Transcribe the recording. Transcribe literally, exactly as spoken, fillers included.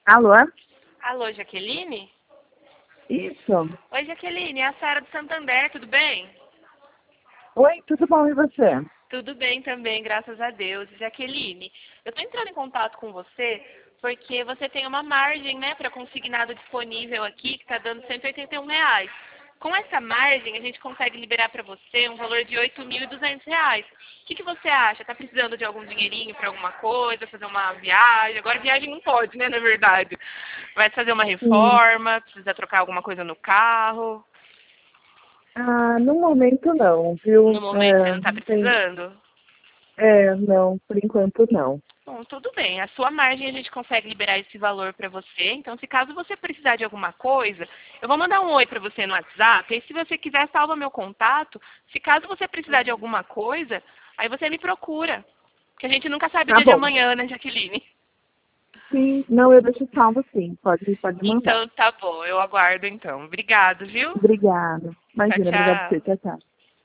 Alô? Alô, Jaqueline? Isso. Oi, Jaqueline, é a Sara do Santander, tudo bem? Oi, tudo bom e você? Tudo bem também, graças a Deus. Jaqueline, eu estou entrando em contato com você porque você tem uma margem, né, para consignado disponível aqui que está dando cento e oitenta e um reais. Com essa margem, a gente consegue liberar para você um valor de oito mil e duzentos reais. O que, que você acha? Está precisando de algum dinheirinho para alguma coisa, fazer uma viagem? Agora viagem não pode, né, na verdade. Vai fazer uma Sim. reforma, precisa trocar alguma coisa no carro. Ah, no momento não, viu? No momento você É, não está tem... precisando? é, não, por enquanto não. Bom, tudo bem. A sua margem a gente consegue liberar esse valor para você. Então, se caso você precisar de alguma coisa, eu vou mandar um oi para você no WhatsApp. E se você quiser, salva meu contato. Se caso você precisar de alguma coisa, aí você me procura. Porque a gente nunca sabe o Tá dia de bom. amanhã, né, Jaqueline? Sim, não, eu deixo salvo sim, pode, pode mandar. Então, tá bom. Eu aguardo, então. Obrigado, viu? Obrigada. Tchau, Imagina, obrigada por você. tchau. Tchau, tchau.